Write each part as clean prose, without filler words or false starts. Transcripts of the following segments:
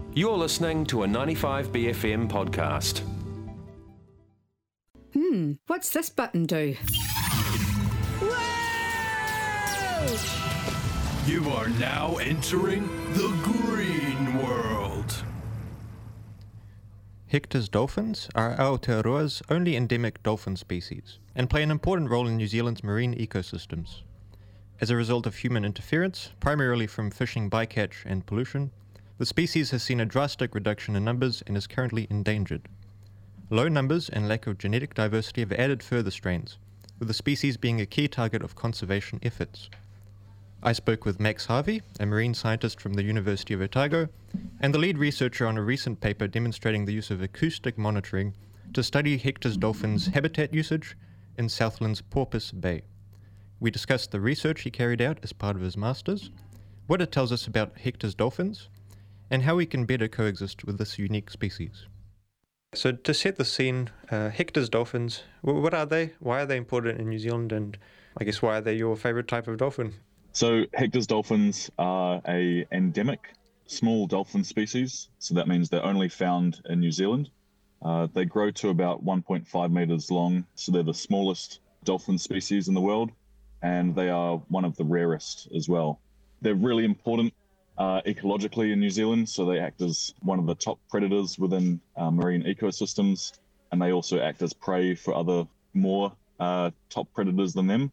You're listening to a 95BFM podcast. What's this button do? Whoa! You are now entering the green world. Hector's dolphins are Aotearoa's only endemic dolphin species and play an important role in New Zealand's marine ecosystems. As a result of human interference, primarily from fishing bycatch and pollution, the species has seen a drastic reduction in numbers and is currently endangered. Low numbers and lack of genetic diversity have added further strains, with the species being a key target of conservation efforts. I spoke with Max Harvey, a marine scientist from the University of Otago, and the lead researcher on a recent paper demonstrating the use of acoustic monitoring to study Hector's dolphins' habitat usage in Southland's Porpoise Bay. We discussed the research he carried out as part of his master's, what it tells us about Hector's dolphins, and how we can better coexist with this unique species. So to set the scene, Hector's dolphins, what are they? Why are they important in New Zealand? And I guess why are they your favourite type of dolphin? So Hector's dolphins are a endemic small dolphin species. So that means they're only found in New Zealand. They grow to about 1.5 meters long. So they're the smallest dolphin species in the world. And they are one of the rarest as well. They're really important ecologically in New Zealand, so they act as one of the top predators within marine ecosystems, and they also act as prey for other more top predators than them.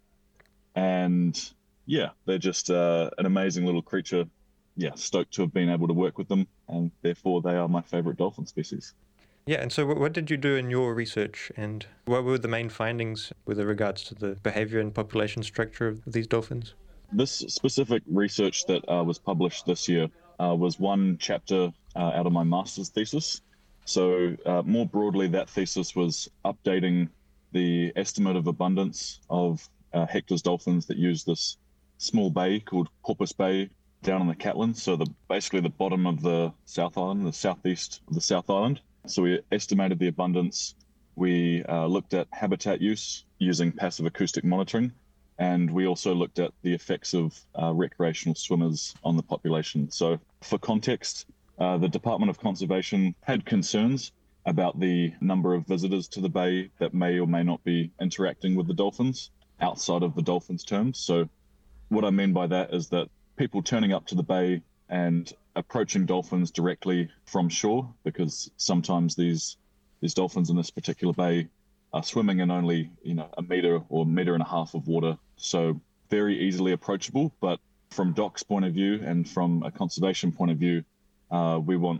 And yeah, they're just an amazing little creature. Yeah, stoked to have been able to work with them, and therefore they are my favorite dolphin species. Yeah, and so what did you do in your research, and what were the main findings with regards to the behavior and population structure of these dolphins? This specific research that was published this year was one chapter out of my master's thesis. So more broadly, that thesis was updating the estimate of abundance of Hector's dolphins that use this small bay called Porpoise Bay down in the Catlins. So basically the bottom of the South Island, the southeast of the South Island. So we estimated the abundance. We looked at habitat use using passive acoustic monitoring. And we also looked at the effects of recreational swimmers on the population. So for context, the Department of Conservation had concerns about the number of visitors to the bay that may or may not be interacting with the dolphins outside of the dolphins' terms. So what I mean by that is that people turning up to the bay and approaching dolphins directly from shore, because sometimes these dolphins in this particular bay are swimming in only, a meter or meter and a half of water. So very easily approachable, but from DOC's point of view and from a conservation point of view, we want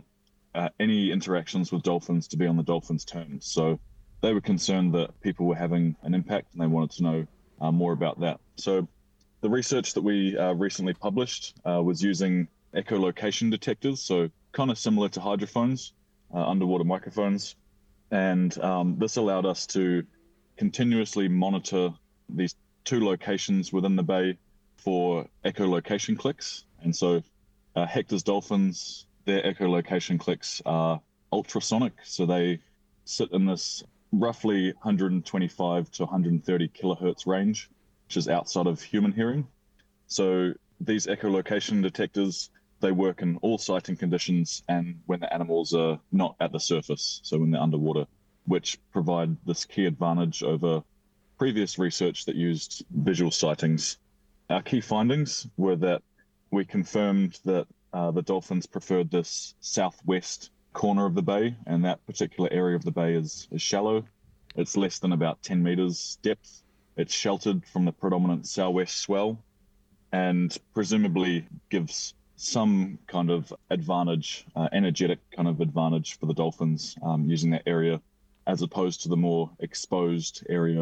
any interactions with dolphins to be on the dolphins' terms. So they were concerned that people were having an impact and they wanted to know more about that. So the research that we recently published was using echolocation detectors, so kind of similar to hydrophones, underwater microphones. And this allowed us to continuously monitor these two locations within the bay for echolocation clicks. And so Hector's dolphins, their echolocation clicks are ultrasonic. So they sit in this roughly 125 to 130 kilohertz range, which is outside of human hearing. So these echolocation detectors, they work in all sighting conditions and when the animals are not at the surface, so when they're underwater, which provide this key advantage over previous research that used visual sightings. Our key findings were that we confirmed that the dolphins preferred this southwest corner of the bay, and that particular area of the bay is shallow. It's less than about 10 meters depth. It's sheltered from the predominant southwest swell, and presumably gives some kind of advantage, energetic kind of advantage for the dolphins using that area, as opposed to the more exposed area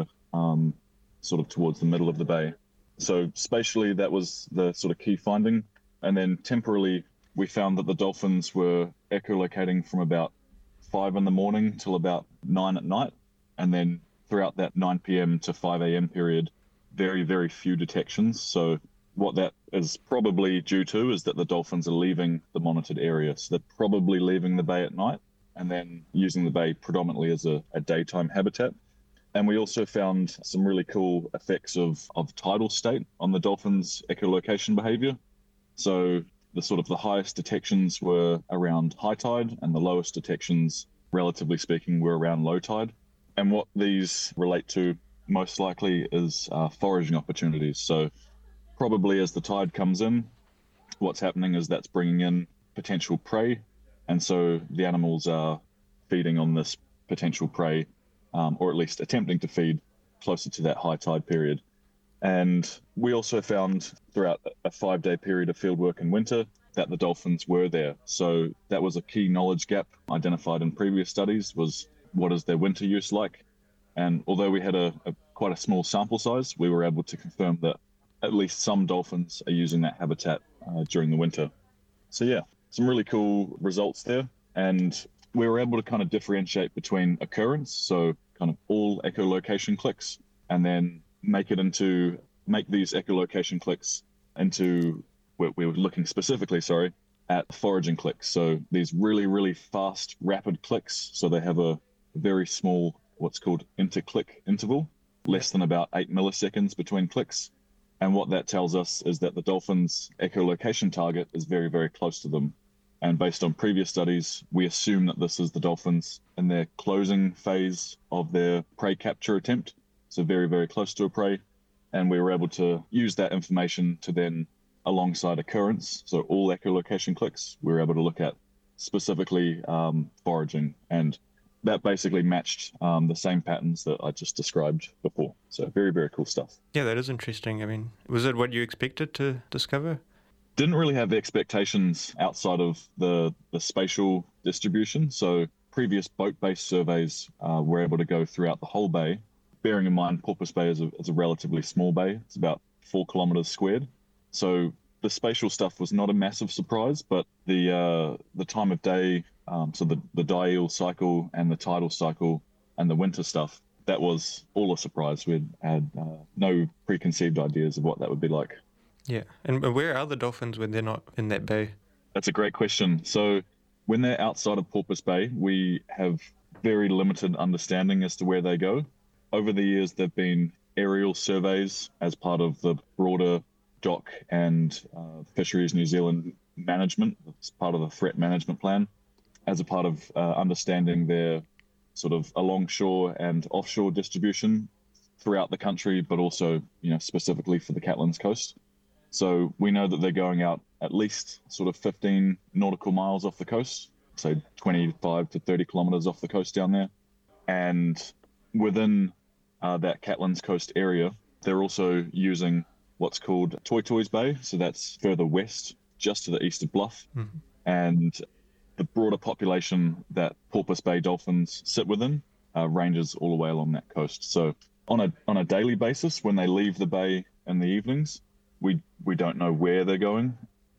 sort of towards the middle of the bay. So spatially, that was the sort of key finding. And then temporally, we found that the dolphins were echolocating from about 5 in the morning till about 9 at night. And then throughout that 9 p.m. to 5 a.m. period, very, very few detections. So what that is probably due to is that the dolphins are leaving the monitored area. So they're probably leaving the bay at night and then using the bay predominantly as a daytime habitat. And we also found some really cool effects of tidal state on the dolphins' echolocation behavior. So the sort of the highest detections were around high tide, and the lowest detections, relatively speaking, were around low tide. And what these relate to most likely is foraging opportunities. So probably as the tide comes in, what's happening is that's bringing in potential prey, and so the animals are feeding on this potential prey, or at least attempting to feed closer to that high tide period. And we also found throughout a 5-day period of fieldwork in winter that the dolphins were there. So that was a key knowledge gap identified in previous studies, was what is their winter use like? And although we had quite a small sample size, we were able to confirm that at least some dolphins are using that habitat during the winter. So yeah, some really cool results there. And we were able to kind of differentiate between occurrence, so kind of all echolocation clicks, and then make these echolocation clicks into, we were looking specifically, at foraging clicks. So these really, really fast, rapid clicks. So they have a very small, what's called inter-click interval, less than about 8 milliseconds between clicks. And what that tells us is that the dolphin's echolocation target is very, very close to them. And based on previous studies, we assume that this is the dolphins in their closing phase of their prey capture attempt. So very, very close to a prey. And we were able to use that information to then, alongside occurrence, so all echolocation clicks, we were able to look at specifically foraging. And that basically matched the same patterns that I just described before. So very, very cool stuff. Yeah, that is interesting. I mean, was it what you expected to discover? Didn't really have expectations outside of the spatial distribution. So previous boat-based surveys were able to go throughout the whole bay, bearing in mind Porpoise Bay is a relatively small bay. It's about 4 kilometers squared. So the spatial stuff was not a massive surprise, but the time of day, so the diel cycle and the tidal cycle and the winter stuff, that was all a surprise. We had no preconceived ideas of what that would be like. Yeah. And where are the dolphins when they're not in that bay? That's a great question. So when they're outside of Porpoise Bay, we have very limited understanding as to where they go. Over the years, there have been aerial surveys as part of the broader DOC and Fisheries New Zealand management. It's part of the threat management plan, as a part of understanding their sort of alongshore and offshore distribution throughout the country, but also, specifically for the Catlins Coast. So we know that they're going out at least sort of 15 nautical miles off the coast, so 25 to 30 kilometers off the coast down there. And within that Catlins Coast area, they're also using what's called Tortoise Bay. So that's further west, just to the east of Bluff. Mm-hmm. And the broader population that Porpoise Bay dolphins sit within ranges all the way along that coast. So on a daily basis, when they leave the bay in the evenings, we don't know where they're going,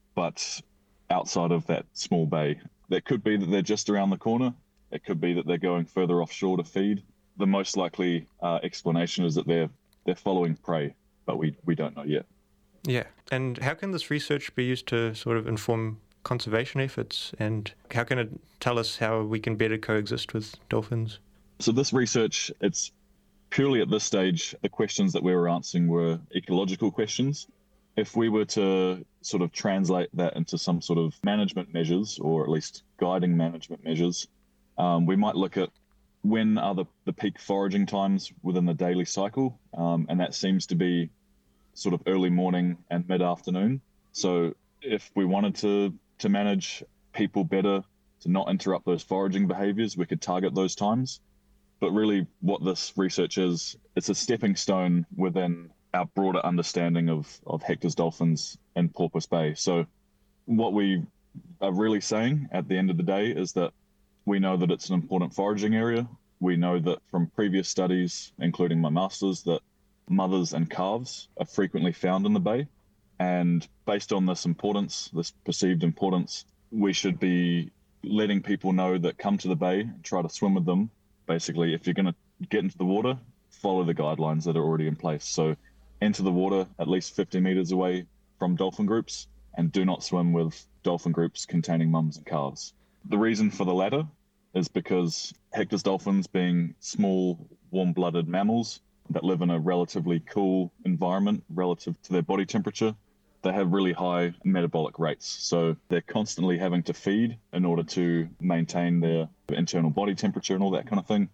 but outside of that small bay, that could be that they're just around the corner. It could be that they're going further offshore to feed. The most likely explanation is that they're following prey, but we don't know yet. Yeah. And how can this research be used to sort of inform conservation efforts, and how can it tell us how we can better coexist with dolphins? So this research, it's purely at this stage, the questions that we were answering were ecological questions. If we were to sort of translate that into some sort of management measures, or at least guiding management measures, we might look at when are the peak foraging times within the daily cycle, and that seems to be sort of early morning and mid-afternoon. So if we wanted to manage people better, to not interrupt those foraging behaviors, we could target those times. But really what this research is, it's a stepping stone within our broader understanding of Hector's dolphins in Porpoise Bay. So what we are really saying at the end of the day is that we know that it's an important foraging area. We know that from previous studies, including my master's, that mothers and calves are frequently found in the bay. And based on this importance, this perceived importance, we should be letting people know that come to the bay and try to swim with them. Basically, if you're going to get into the water, follow the guidelines that are already in place. So enter the water at least 50 meters away from dolphin groups, and do not swim with dolphin groups containing mums and calves. The reason for the latter is because Hector's dolphins, being small, warm-blooded mammals that live in a relatively cool environment relative to their body temperature, they have really high metabolic rates. So they're constantly having to feed in order to maintain their internal body temperature and all that kind of thing.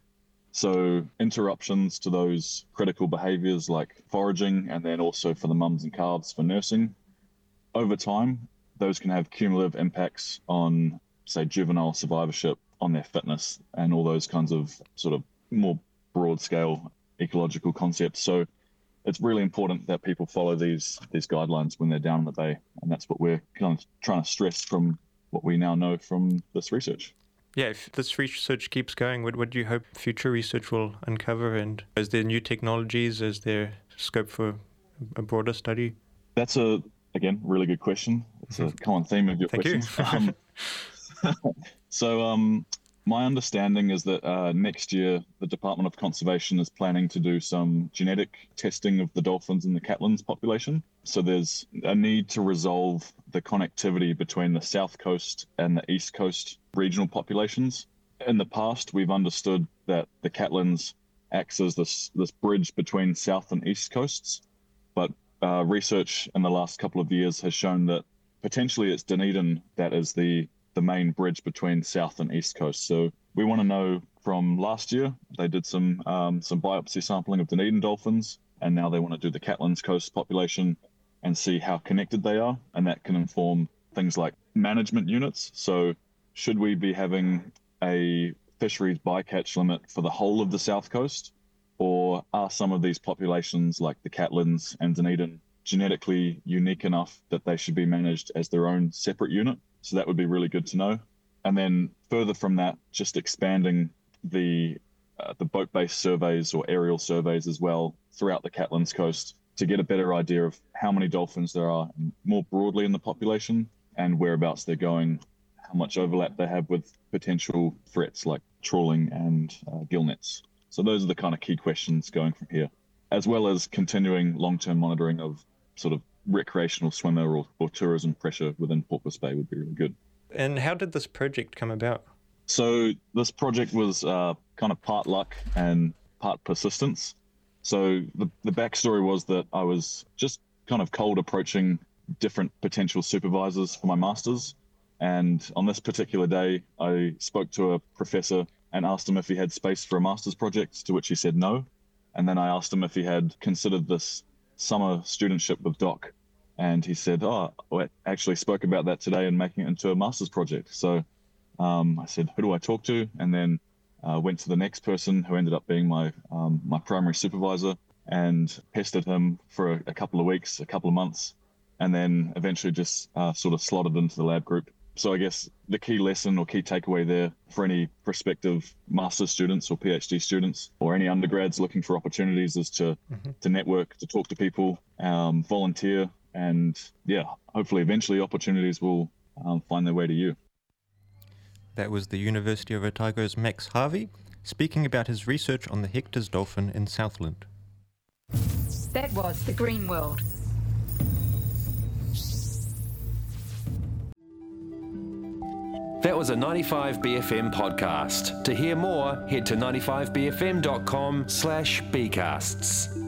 So interruptions to those critical behaviors like foraging, and then also for the mums and calves for nursing, over time, those can have cumulative impacts on, say, juvenile survivorship, on their fitness, and all those kinds of sort of more broad scale ecological concepts. So it's really important that people follow these guidelines when they're down in the bay. And that's what we're kind of trying to stress from what we now know from this research. Yeah, if this research keeps going, what do you hope future research will uncover? And is there new technologies? Is there scope for a broader study? That's again, really good question. It's a common theme of your questions. Thank you. So my understanding is that next year, the Department of Conservation is planning to do some genetic testing of the dolphins in the Catlins population. So there's a need to resolve the connectivity between the South Coast and the East Coast regional populations. In the past, we've understood that the Catlins acts as this bridge between South and East Coasts, but research in the last couple of years has shown that potentially it's Dunedin that is the main bridge between South and East Coast. So we want to know from last year, they did some biopsy sampling of Dunedin dolphins, and now they want to do the Catlins Coast population and see how connected they are. And that can inform things like management units. So should we be having a fisheries bycatch limit for the whole of the South Coast? Or are some of these populations like the Catlins and Dunedin genetically unique enough that they should be managed as their own separate unit? So that would be really good to know. And then further from that, just expanding the boat-based surveys or aerial surveys as well throughout the Catlins Coast to get a better idea of how many dolphins there are more broadly in the population and whereabouts they're going, how much overlap they have with potential threats like trawling and gill nets. So those are the kind of key questions going from here, as well as continuing long-term monitoring of sort of recreational swimmer or tourism pressure within Porpoise Bay would be really good. And how did this project come about? So this project was kind of part luck and part persistence. So the backstory was that I was just kind of cold approaching different potential supervisors for my master's. And on this particular day, I spoke to a professor and asked him if he had space for a master's project, to which he said no. And then I asked him if he had considered this summer studentship with Doc. And he said, I actually spoke about that today and making it into a master's project. So I said, who do I talk to? And then went to the next person who ended up being my primary supervisor and pestered him for a couple of weeks, a couple of months, and then eventually just sort of slotted into the lab group. So I guess the key lesson or key takeaway there for any prospective master's students or PhD students or any undergrads looking for opportunities is to network, to talk to people, volunteer, and hopefully eventually opportunities will find their way to you. That was the University of Otago's Max Harvey speaking about his research on the Hector's dolphin in Southland. That was The Green World. That was a 95BFM podcast. To hear more, head to 95bfm.com/bcasts.